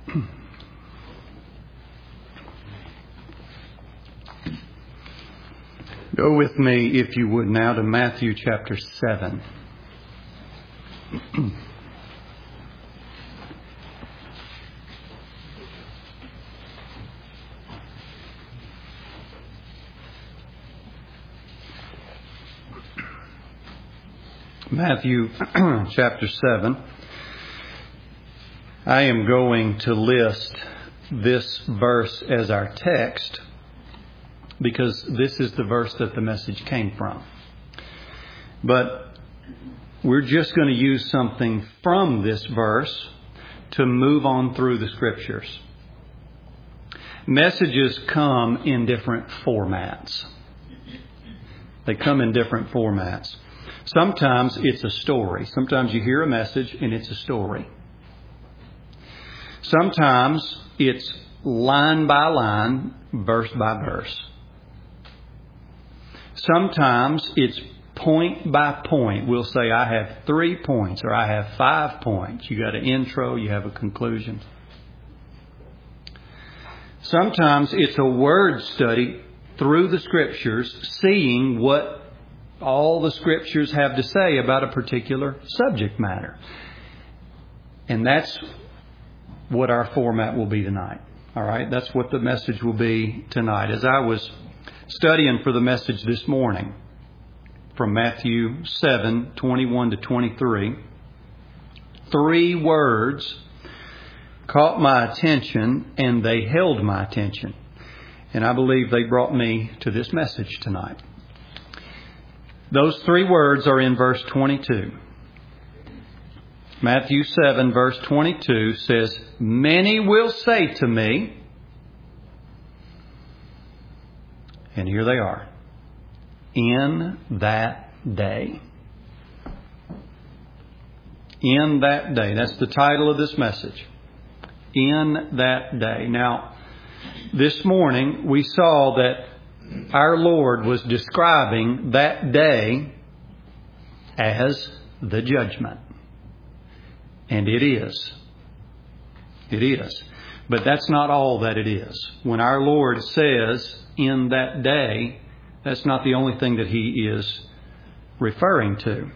Go with me, if you would, now to Matthew chapter 7. Matthew chapter 7. I am going to list this verse as our text because this is the verse that the message came from. But we're just going to use something from this verse to move on through the Scriptures. Messages come in different formats. They come in different formats. Sometimes it's a story. Sometimes you hear a message and it's a story. Sometimes it's line by line, verse by verse. Sometimes it's point by point. We'll say, I have 3 points or I have 5 points. You got an intro, you have a conclusion. Sometimes it's a word study through the Scriptures, seeing what all the Scriptures have to say about a particular subject matter. And that's what our format will be tonight. All right? That's what the message will be tonight. As I was studying for the message this morning from Matthew 7, 21 to 23, 3 words caught my attention and they held my attention. And I believe they brought me to this message tonight. Those 3 words are in verse 22. Matthew 7, verse 22 says, "Many will say to me," and here they are, "in that day." In that day. That's the title of this message. In that day. Now, this morning we saw that our Lord was describing that day as the judgment. And it is. It is. But that's not all that it is. When our Lord says, in that day, that's not the only thing that He is referring to.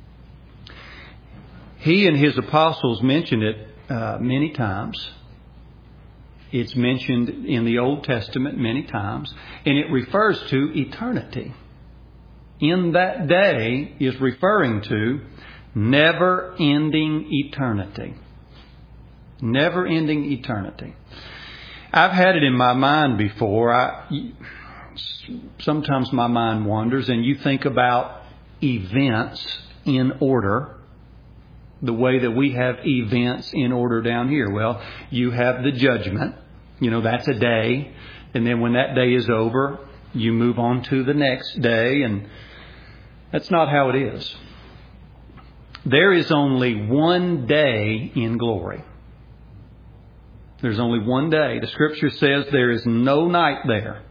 He and His apostles mentioned it many times. It's mentioned in the Old Testament many times. And it refers to eternity. In that day is referring to never-ending eternity. Never-ending eternity. I've had it in my mind before. Sometimes my mind wanders and you think about events in order. The way that we have events in order down here. Well, you have the judgment. You know, that's a day. And then when that day is over, you move on to the next day. And that's not how it is. There is only one day in glory. There's only one day. The Scripture says there is no night there.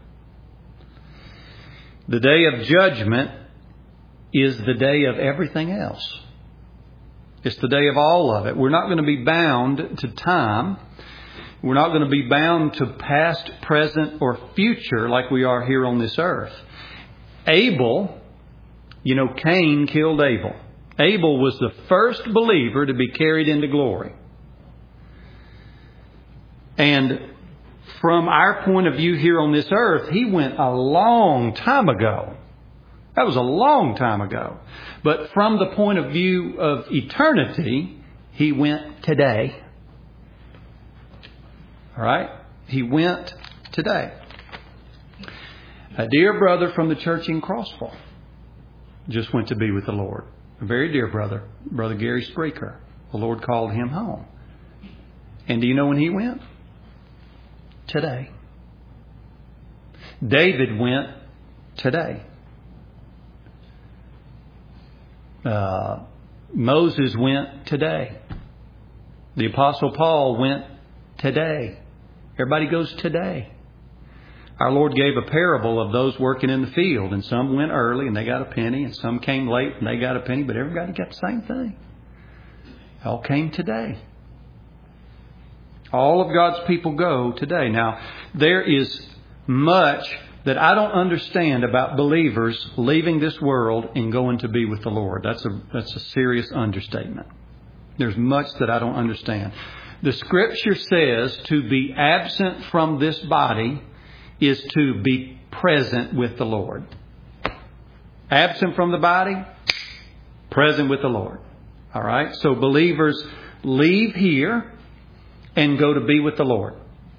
The day of judgment is the day of everything else. It's the day of all of it. We're not going to be bound to time. We're not going to be bound to past, present, or future like we are here on this earth. Abel, Cain killed Abel. Abel was the first believer to be carried into glory. And from our point of view here on this earth, he went a long time ago. That was a long time ago. But from the point of view of eternity, he went today. All right? He went today. A dear brother from the church in Crossville just went to be with the Lord. A very dear brother, Brother Gary Spreaker. The Lord called him home. And do you know when he went? Today. David went today. Moses went today. The Apostle Paul went today. Everybody goes today. Our Lord gave a parable of those working in the field, and some went early and they got a penny, and some came late and they got a penny, but everybody got the same thing. All came today. All of God's people go today. Now, there is much that I don't understand about believers leaving this world and going to be with the Lord. That's a serious understatement. There's much that I don't understand. The Scripture says to be absent from this body is to be present with the Lord. Absent from the body, present with the Lord. All right? So believers leave here and go to be with the Lord.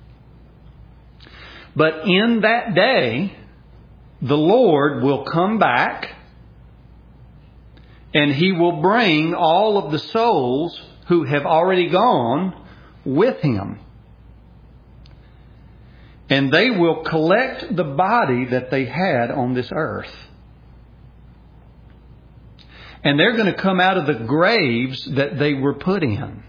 But in that day, the Lord will come back and He will bring all of the souls who have already gone with Him. And they will collect the body that they had on this earth. And they're going to come out of the graves that they were put in.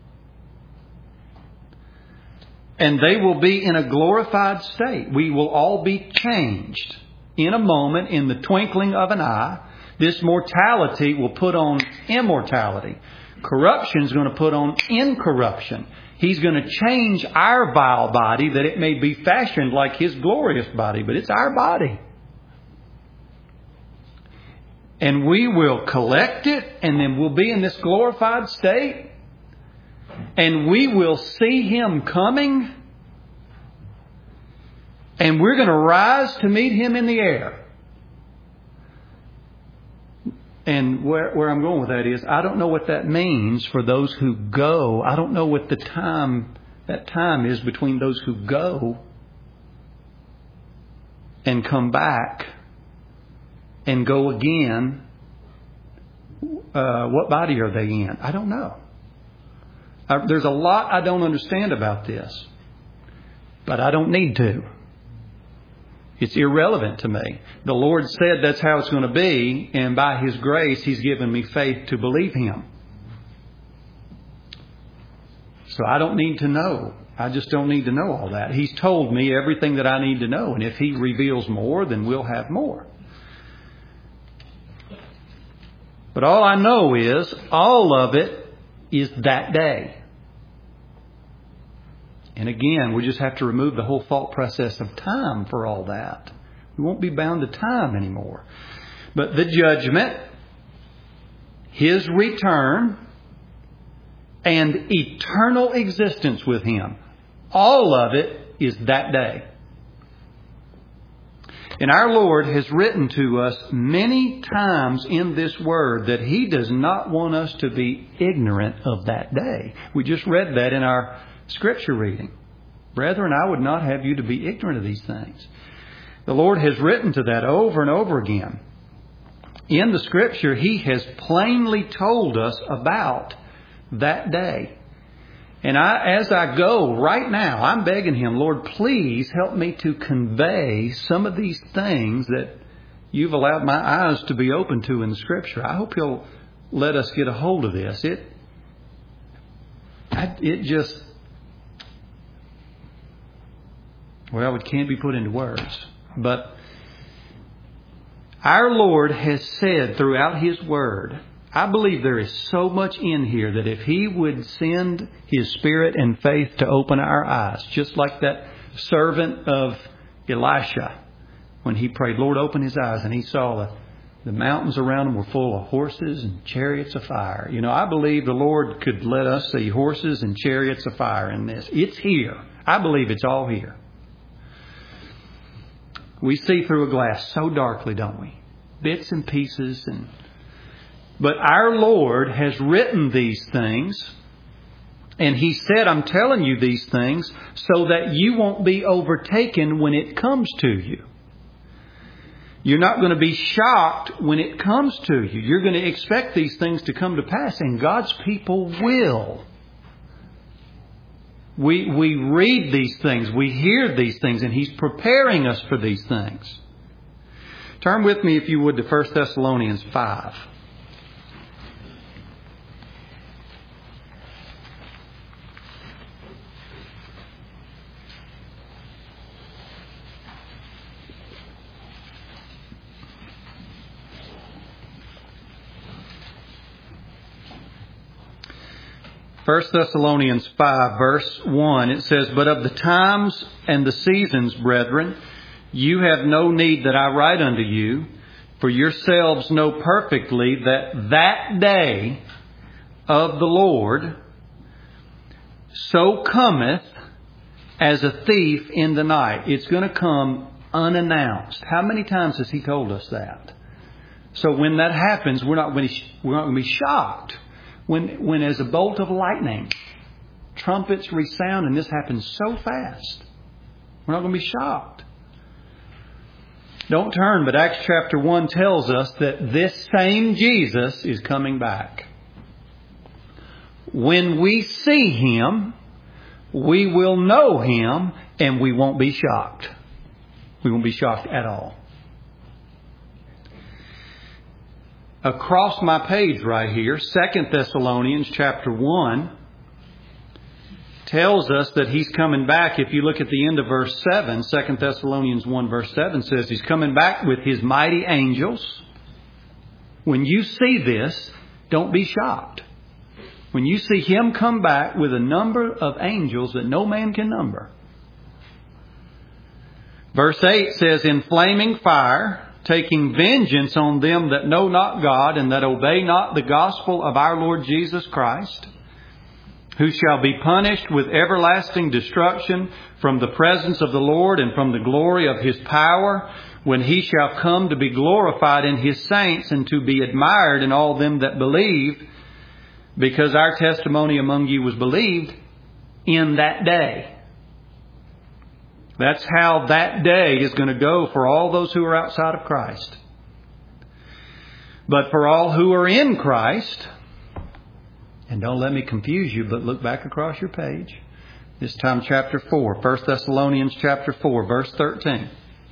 And they will be in a glorified state. We will all be changed in a moment, in the twinkling of an eye. This mortality will put on immortality. Corruption is going to put on incorruption. He's going to change our vile body that it may be fashioned like His glorious body. But it's our body. And we will collect it, and then we'll be in this glorified state. And we will see Him coming. And we're going to rise to meet Him in the air. And where I'm going with that is, I don't know what that means for those who go. I don't know what that time is between those who go and come back and go again. What body are they in? I don't know. There's a lot I don't understand about this. But I don't need to. It's irrelevant to me. The Lord said that's how it's going to be, and by His grace, He's given me faith to believe Him. So I don't need to know. I just don't need to know all that. He's told me everything that I need to know, and if He reveals more, then we'll have more. But all I know is, all of it is that day. And again, we just have to remove the whole thought process of time for all that. We won't be bound to time anymore. But the judgment, His return, and eternal existence with Him, all of it is that day. And our Lord has written to us many times in this Word that He does not want us to be ignorant of that day. We just read that in our Scripture reading. Brethren, I would not have you to be ignorant of these things. The Lord has written to that over and over again. In the Scripture, He has plainly told us about that day. And as I go right now, I'm begging Him, Lord, please help me to convey some of these things that You've allowed my eyes to be open to in the Scripture. I hope You'll let us get a hold of this. It can't be put into words. But our Lord has said throughout His Word, I believe there is so much in here that if He would send His Spirit and faith to open our eyes, just like that servant of Elisha, when he prayed, Lord, open his eyes, and he saw the mountains around him were full of horses and chariots of fire. You know, I believe the Lord could let us see horses and chariots of fire in this. It's here. I believe it's all here. We see through a glass so darkly, don't we? Bits and pieces. But our Lord has written these things. And He said, I'm telling you these things so that you won't be overtaken when it comes to you. You're not going to be shocked when it comes to you. You're going to expect these things to come to pass, and God's people will. We read these things, we hear these things, and He's preparing us for these things. Turn with me, if you would, to 1 Thessalonians 5. 1 Thessalonians 5, verse 1, it says, "But of the times and the seasons, brethren, you have no need that I write unto you, for yourselves know perfectly that that day of the Lord so cometh as a thief in the night." It's going to come unannounced. How many times has He told us that? So when that happens, we're not going to be shocked. When as a bolt of lightning, trumpets resound, and this happens so fast, we're not going to be shocked. Don't turn, but Acts chapter 1 tells us that this same Jesus is coming back. When we see Him, we will know Him, and we won't be shocked. We won't be shocked at all. Across my page right here, 2 Thessalonians chapter 1 tells us that He's coming back. If you look at the end of verse 7, 2 Thessalonians 1 verse 7 says He's coming back with His mighty angels. When you see this, don't be shocked. When you see Him come back with a number of angels that no man can number. Verse 8 says, "In flaming fire, taking vengeance on them that know not God and that obey not the gospel of our Lord Jesus Christ, who shall be punished with everlasting destruction from the presence of the Lord and from the glory of His power, when He shall come to be glorified in His saints and to be admired in all them that believe, because our testimony among you was believed in that day." That's how that day is going to go for all those who are outside of Christ. But for all who are in Christ, and don't let me confuse you, but look back across your page. This time chapter 4, 1 Thessalonians chapter 4, verse 13.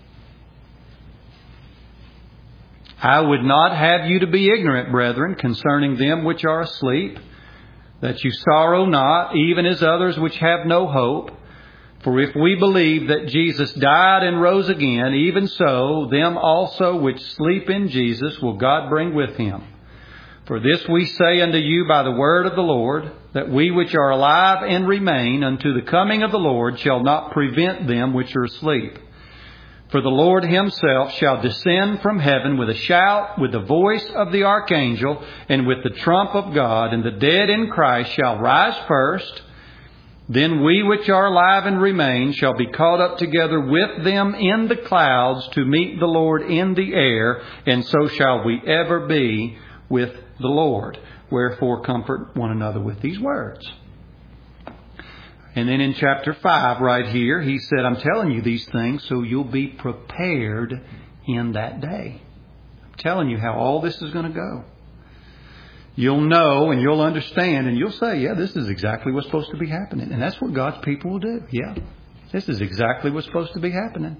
"I would not have you to be ignorant, brethren, concerning them which are asleep, that you sorrow not, even as others which have no hope. For if we believe that Jesus died and rose again, even so, them also which sleep in Jesus will God bring with Him. For this we say unto you by the word of the Lord, that we which are alive and remain unto the coming of the Lord shall not prevent them which are asleep. For the Lord Himself shall descend from heaven with a shout, with the voice of the archangel, and with the trump of God, and the dead in Christ shall rise first. Then we which are alive and remain shall be caught up together with them in the clouds to meet the Lord in the air, and so shall we ever be with the Lord. Wherefore comfort one another with these words." And then in chapter 5 right here, he said, "I'm telling you these things so you'll be prepared in that day." I'm telling you how all this is going to go. You'll know and you'll understand and you'll say, "Yeah, this is exactly what's supposed to be happening." And that's what God's people will do. Yeah, this is exactly what's supposed to be happening.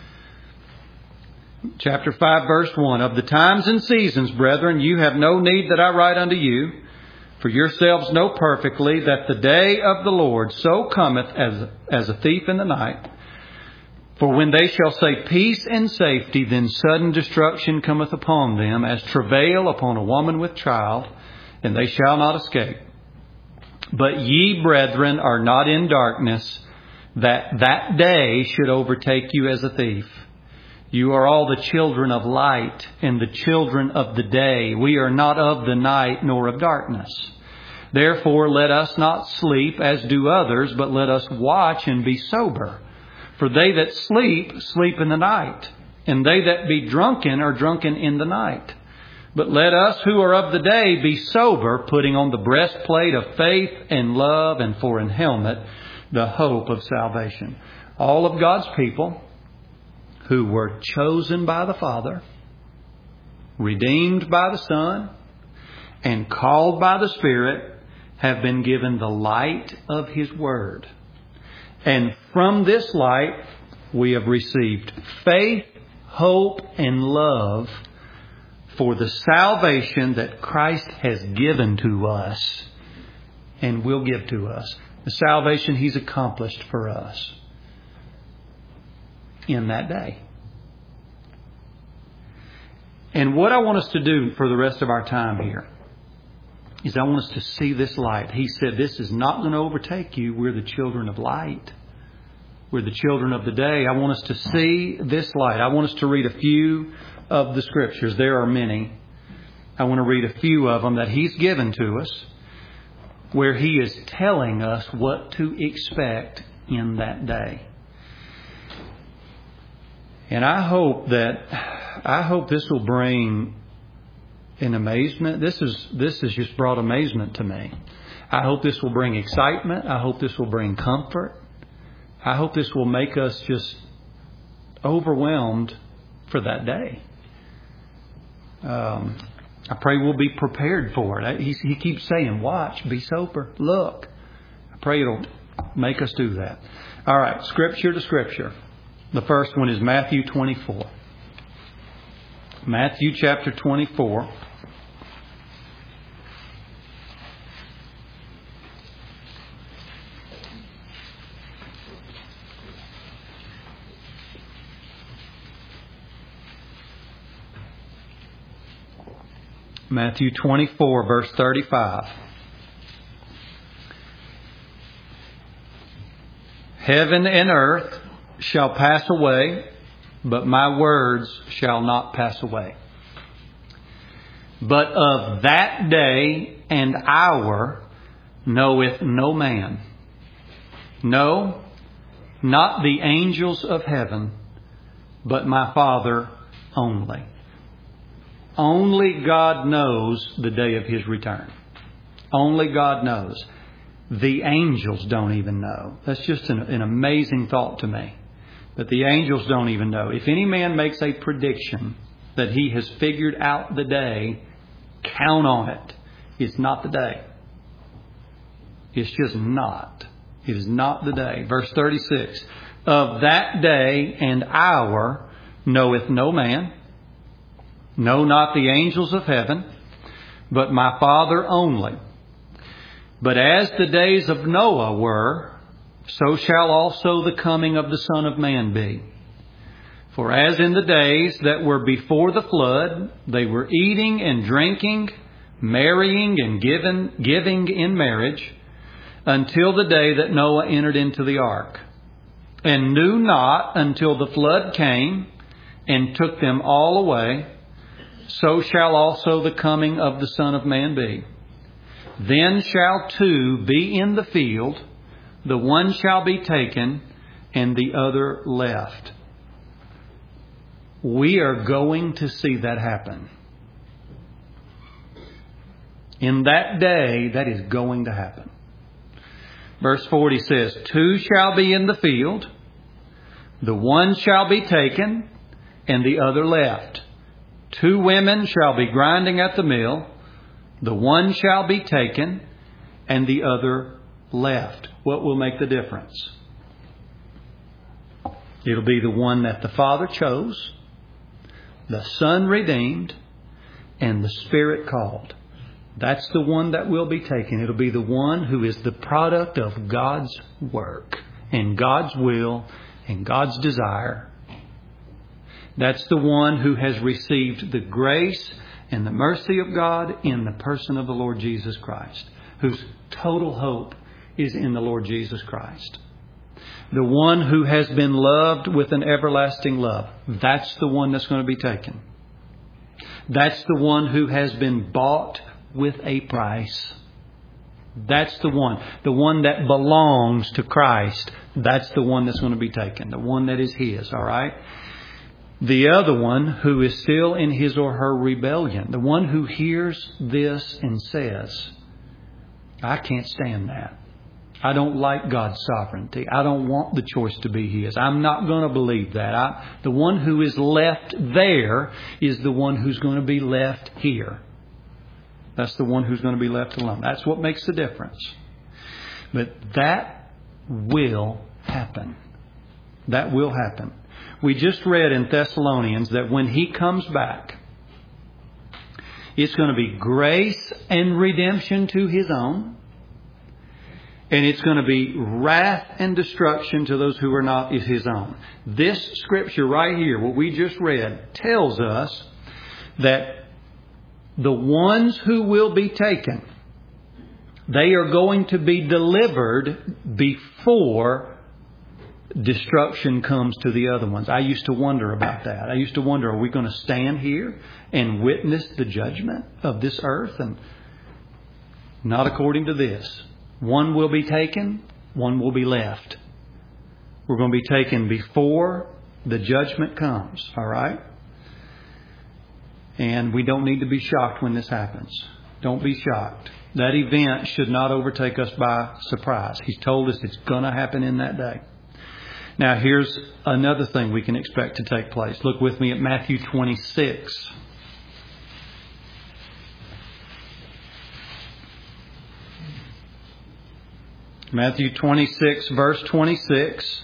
Chapter 5, verse 1. "Of the times and seasons, brethren, you have no need that I write unto you. For yourselves know perfectly that the day of the Lord so cometh as a thief in the night. For when they shall say peace and safety, then sudden destruction cometh upon them, as travail upon a woman with child, and they shall not escape. But ye, brethren, are not in darkness, that that day should overtake you as a thief. You are all the children of light and the children of the day. We are not of the night nor of darkness. Therefore let us not sleep as do others, but let us watch and be sober. For they that sleep, sleep in the night, and they that be drunken are drunken in the night. But let us who are of the day be sober, putting on the breastplate of faith and love, and for an helmet the hope of salvation." All of God's people who were chosen by the Father, redeemed by the Son, and called by the Spirit have been given the light of His Word. And from this light we have received faith, hope, and love for the salvation that Christ has given to us and will give to us. The salvation He's accomplished for us in that day. And what I want us to do for the rest of our time here is I want us to see this light. He said, this is not going to overtake you. We're the children of light. We're the children of the day. I want us to see this light. I want us to read a few of the Scriptures. There are many. I want to read a few of them that He's given to us, where He is telling us what to expect in that day. And I hope this will bring an amazement. This has just brought amazement to me. I hope this will bring excitement. I hope this will bring comfort. I hope this will make us just overwhelmed for that day. I pray we'll be prepared for it. He keeps saying, watch, be sober, look. I pray it'll make us do that. All right, Scripture to Scripture. The first one is Matthew 24. Matthew chapter 24. Matthew 24, verse 35. Heaven and earth shall pass away, but my words shall not pass away. But of that day and hour knoweth no man. No, not the angels of heaven, but my Father only. Only God knows the day of His return. Only God knows. The angels don't even know. That's just an amazing thought to me. That the angels don't even know. If any man makes a prediction that he has figured out the day, count on it. It's not the day. It's just not. It is not the day. Verse 36. Of that day and hour knoweth no man. No, not the angels of heaven, but my Father only. But as the days of Noah were, so shall also the coming of the Son of Man be. For as in the days that were before the flood, they were eating and drinking, marrying and giving in marriage, until the day that Noah entered into the ark, and knew not until the flood came and took them all away. So shall also the coming of the Son of Man be. Then shall two be in the field, the one shall be taken, and the other left. We are going to see that happen. In that day, that is going to happen. Verse 40 says, two shall be in the field, the one shall be taken, and the other left. Two women shall be grinding at the mill. The one shall be taken and the other left. What will make the difference? It'll be the one that the Father chose, the Son redeemed, and the Spirit called. That's the one that will be taken. It'll be the one who is the product of God's work and God's will and God's desire. That's the one who has received the grace and the mercy of God in the person of the Lord Jesus Christ, whose total hope is in the Lord Jesus Christ. The one who has been loved with an everlasting love. That's the one that's going to be taken. That's the one who has been bought with a price. That's the one that belongs to Christ. That's the one that's going to be taken. The one that is His, all right? The other one who is still in his or her rebellion. The one who hears this and says, I can't stand that. I don't like God's sovereignty. I don't want the choice to be His. I'm not going to believe that. The one who is left there is the one who's going to be left here. That's the one who's going to be left alone. That's what makes the difference. But that will happen. That will happen. We just read in Thessalonians that when He comes back, it's going to be grace and redemption to His own. And it's going to be wrath and destruction to those who are not His own. This Scripture right here, what we just read, tells us that the ones who will be taken They are going to be delivered before destruction comes to the other ones. I used to wonder about that. I used to wonder, are we going to stand here and witness the judgment of this earth? And not according to this. One will be taken, one will be left. We're going to be taken before the judgment comes. All right? And we don't need to be shocked when this happens. Don't be shocked. That event should not overtake us by surprise. He's told us it's going to happen in that day. Now, here's another thing we can expect to take place. Look with me at Matthew 26. Matthew 26, verse 26.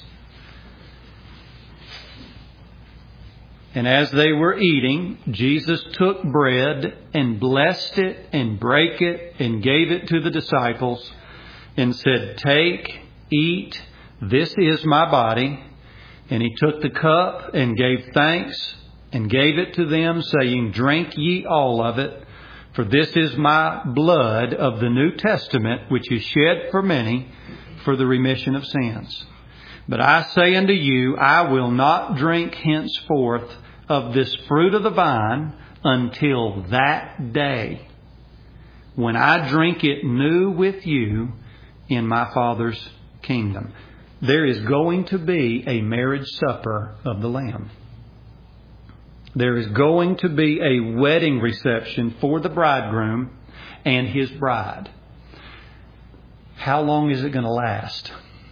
And as they were eating, Jesus took bread and blessed it and brake it and gave it to the disciples and said, "Take, eat, this is my body." And He took the cup and gave thanks and gave it to them, saying, "Drink ye all of it, for this is my blood of the New Testament, which is shed for many for the remission of sins. But I say unto you, I will not drink henceforth of this fruit of the vine until that day when I drink it new with you in my Father's kingdom." There is going to be a marriage supper of the Lamb. There is going to be a wedding reception for the bridegroom and his bride. How long is it going to last?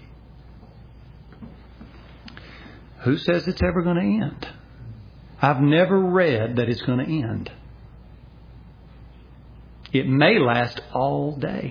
Who says it's ever going to end? I've never read that it's going to end. It may last all day.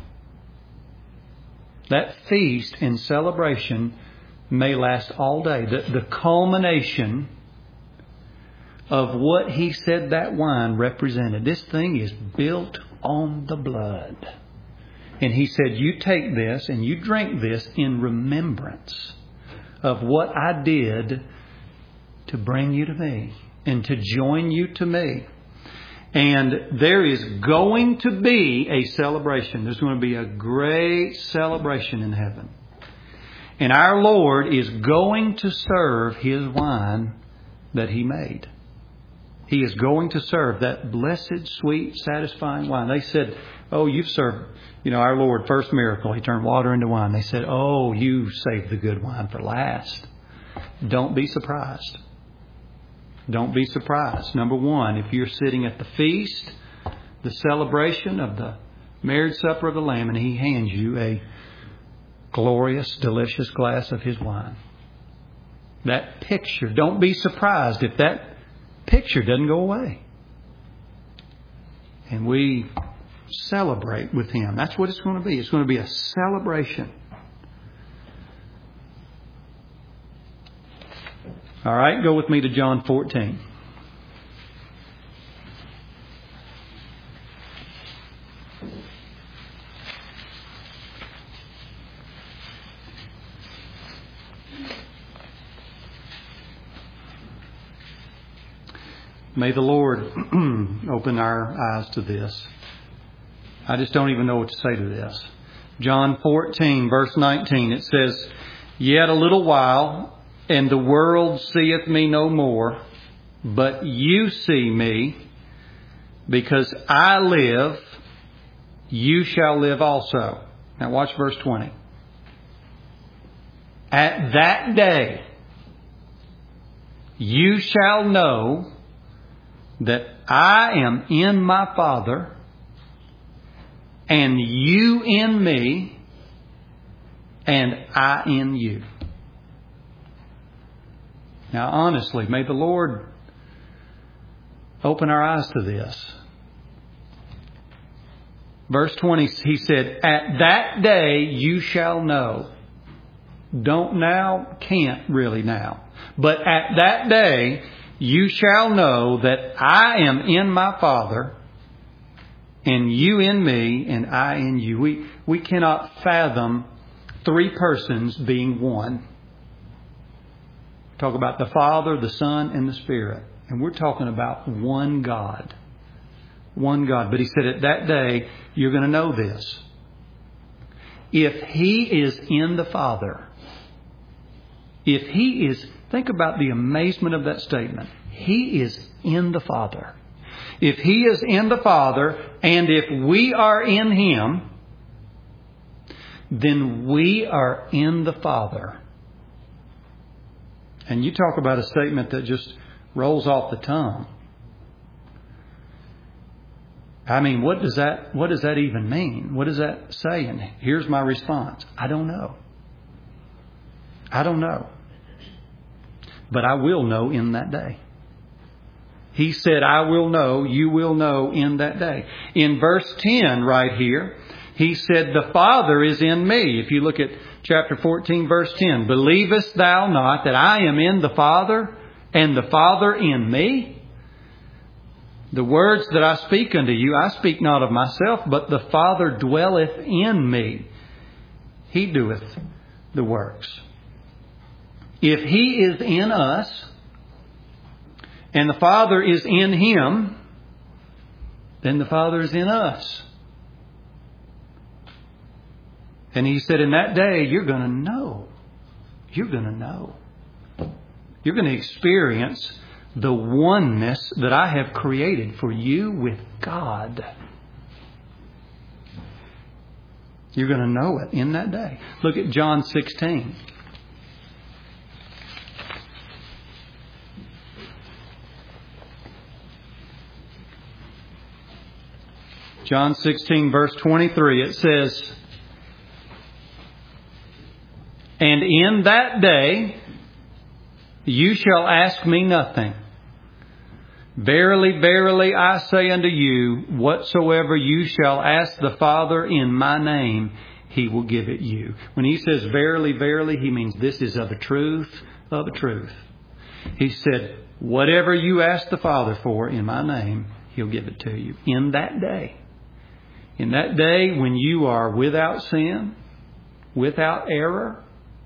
That feast and celebration may last all day. The culmination of what He said that wine represented. This thing is built on the blood. And He said, you take this and you drink this in remembrance of what I did to bring you to me and to join you to me. And there is going to be a celebration. There's going to be a great celebration in heaven. And our Lord is going to serve His wine that He made. He is going to serve that blessed, sweet, satisfying wine. They said, "Oh, you've served, our Lord, first miracle. He turned water into wine." They said, "Oh, you saved the good wine for last." Don't be surprised. Don't be surprised. Number one, if you're sitting at the feast, the celebration of the marriage supper of the Lamb, and He hands you a glorious, delicious glass of His wine. That picture, don't be surprised if that picture doesn't go away. And we celebrate with Him. That's what it's going to be. It's going to be a celebration. All right, go with me to John 14. May the Lord open our eyes to this. I just don't even know what to say to this. John 14, verse 19, it says, "Yet a little while, and the world seeth me no more, but you see me. Because I live, you shall live also." Now watch verse 20. "At that day, you shall know that I am in my Father, and you in me, and I in you." Now, honestly, may the Lord open our eyes to this. Verse 20, He said, "At that day you shall know." Don't now, can't really now. But at that day you shall know that I am in my Father, and you in me, and I in you. We cannot fathom three persons being one. Talk about the Father, the Son, and the Spirit. And we're talking about one God. One God. But He said at that day, you're going to know this. if He is in the Father, if He is, think about the amazement of that statement. He is in the Father. If He is in the Father, and if we are in Him, then we are in the Father. And you talk about a statement that just rolls off the tongue. I mean, what does that even mean? What does that say? And here's my response. I don't know. I don't know. But I will know in that day. He said, I will know, you will know in that day. In verse 10 right here, He said, the Father is in me. If you look at chapter 14, verse 10, believest thou not that I am in the Father, and the Father in me? The words that I speak unto you, I speak not of myself, but the Father dwelleth in me. He doeth the works. If He is in us, and the Father is in Him, then the Father is in us. And He said, in that day, you're going to know. You're going to know. You're going to experience the oneness that I have created for you with God. You're going to know it in that day. Look at John 16. John 16, verse 23, it says, and in that day you shall ask me nothing. Verily, verily, I say unto you, whatsoever you shall ask the Father in my name, He will give it you. When He says verily, verily, He means this is of the truth of the truth. He said, whatever you ask the Father for in my name, He'll give it to you. In that day. In that day when you are without sin, without error,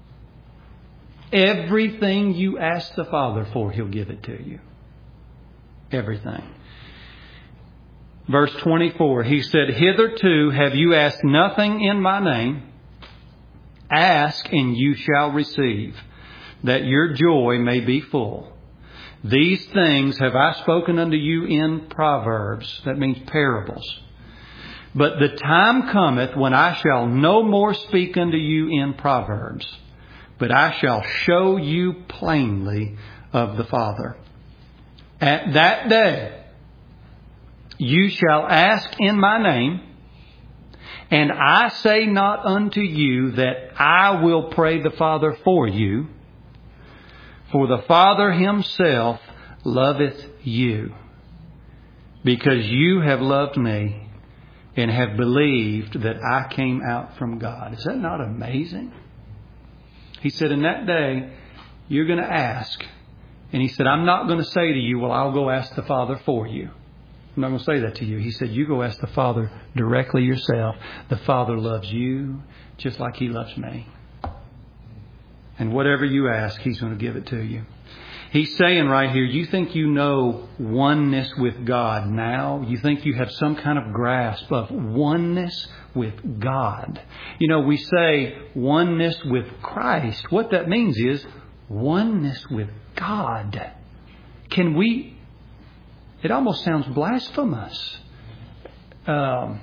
everything you ask the Father for, He'll give it to you. Everything. Verse 24, He said, hitherto have you asked nothing in my name. Ask and you shall receive, that your joy may be full. These things have I spoken unto you in proverbs. That means parables. But the time cometh when I shall no more speak unto you in proverbs, but I shall show you plainly of the Father. At that day you shall ask in my name, and I say not unto you that I will pray the Father for you, for the Father Himself loveth you, because you have loved me and have believed that I came out from God. Is that not amazing? He said, in that day, you're going to ask. And He said, I'm not going to say to you, well, I'll go ask the Father for you. I'm not going to say that to you. He said, you go ask the Father directly yourself. The Father loves you just like He loves me. And whatever you ask, He's going to give it to you. He's saying right here, you think you know oneness with God now? You think you have some kind of grasp of oneness with God? You know, we say oneness with Christ. What that means is oneness with God. Can we... It almost sounds blasphemous. But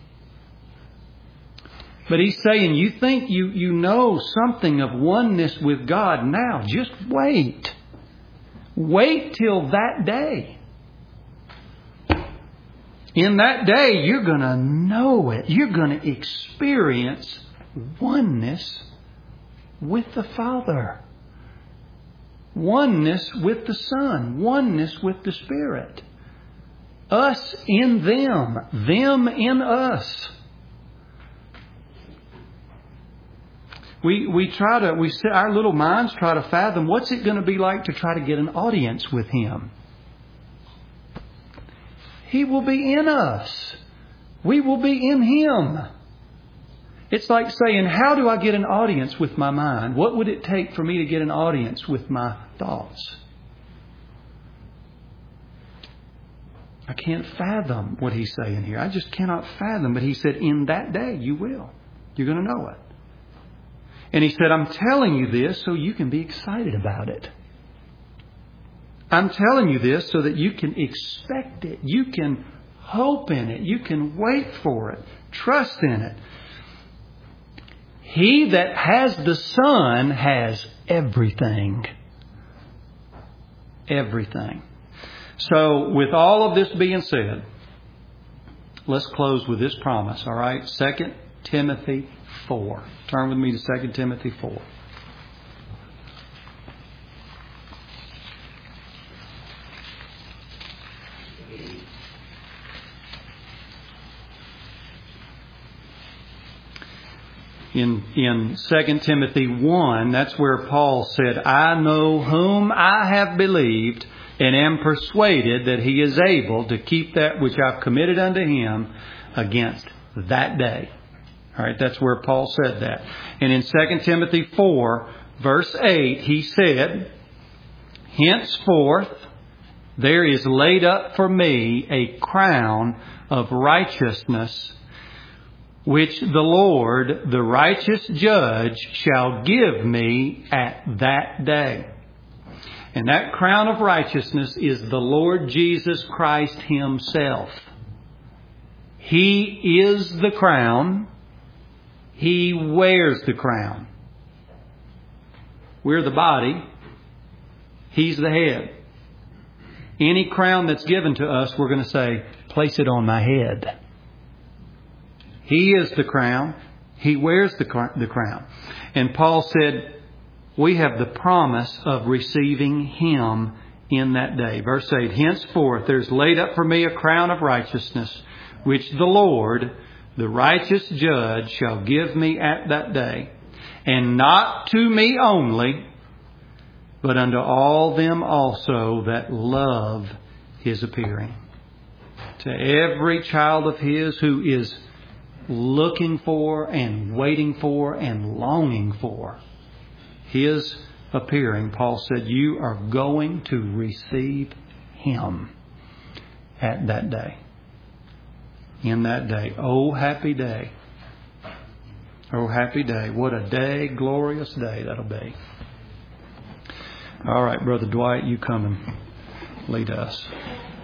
He's saying, you think you know something of oneness with God now. Just wait. Wait till that day. In that day, you're going to know it. You're going to experience oneness with the Father. Oneness with the Son. Oneness with the Spirit. Us in them. Them in us. Our little minds try to fathom what's it going to be like to try to get an audience with Him. He will be in us. We will be in Him. It's like saying, how do I get an audience with my mind? What would it take for me to get an audience with my thoughts? I can't fathom what He's saying here. I just cannot fathom. But He said, in that day you will. You're going to know it. And He said, I'm telling you this so you can be excited about it. I'm telling you this so that you can expect it. You can hope in it. You can wait for it. Trust in it. He that has the Son has everything. Everything. So, with all of this being said, let's close with this promise, all right? 2 Timothy 4. Turn with me to 2 Timothy 4. In 2 Timothy 1, that's where Paul said, I know whom I have believed, and am persuaded that He is able to keep that which I've committed unto Him against that day. All right, that's where Paul said that. And in 2 Timothy 4, verse 8, he said, henceforth there is laid up for me a crown of righteousness, which the Lord, the righteous judge, shall give me at that day. And that crown of righteousness is the Lord Jesus Christ Himself. He is the crown. He wears the crown. We're the body. He's the head. Any crown that's given to us, we're going to say, place it on my head. He is the crown. He wears the crown. And Paul said, we have the promise of receiving Him in that day. Verse 8, henceforth there's laid up for me a crown of righteousness, which the Lord, the righteous judge, shall give me at that day. And not to me only, but unto all them also that love His appearing. To every child of His who is looking for and waiting for and longing for His appearing, Paul said, you are going to receive Him at that day. In that day. Oh, happy day. Oh, happy day. What a day, glorious day that'll be. All right, Brother Dwight, you come and lead us.